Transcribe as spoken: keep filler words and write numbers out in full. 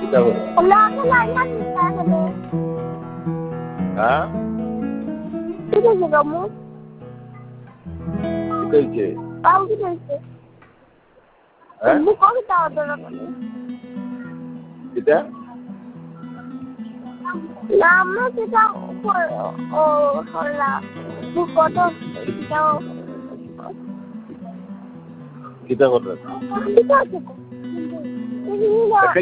কিতা করে লাগে লাগে নিতে হবে হ্যাঁ ঠিক আছে গামু কিতা হইছে কাউ কি হইছে হ্যাঁ বুক কত দাও দাও কিতা না আমরা সেটা ও হলা বুক কত দাও কিতা করে ঠিক আছে